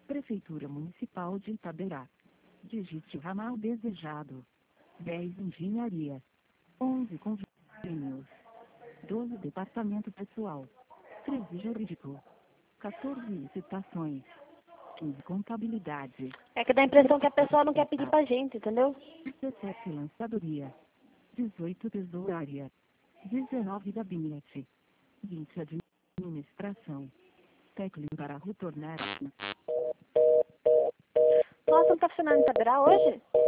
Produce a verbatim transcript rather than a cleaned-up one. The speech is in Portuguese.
Prefeitura Municipal de Itaberá. Digite o ramal desejado. dez Engenharia. onze Convênios. doze Departamento Pessoal. treze Jurídico. quatorze Licitações. quinze Contabilidade. É que dá a impressão que a pessoa não quer pedir pra gente, entendeu? dezessete Lançadoria. dezoito Tesouraria. dezenove Gabinete. vinte Administração. Técnico para retornar. Nossa, não tá funcionando em Itaberá hoje?